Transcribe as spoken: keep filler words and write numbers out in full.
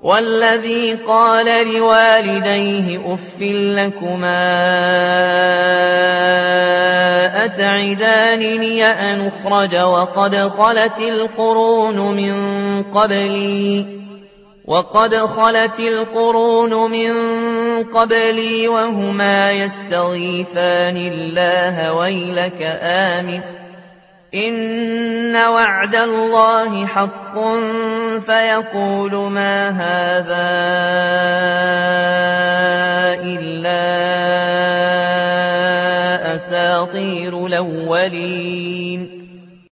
والذي قال لوالديه أف لكما أتعدانني أن أخرج وقد خلت القرون من قبلي وقد خلت القرون من قبلي وهما يستغيثان الله ويلك آمن إن وعد الله حق فيقول ما هذا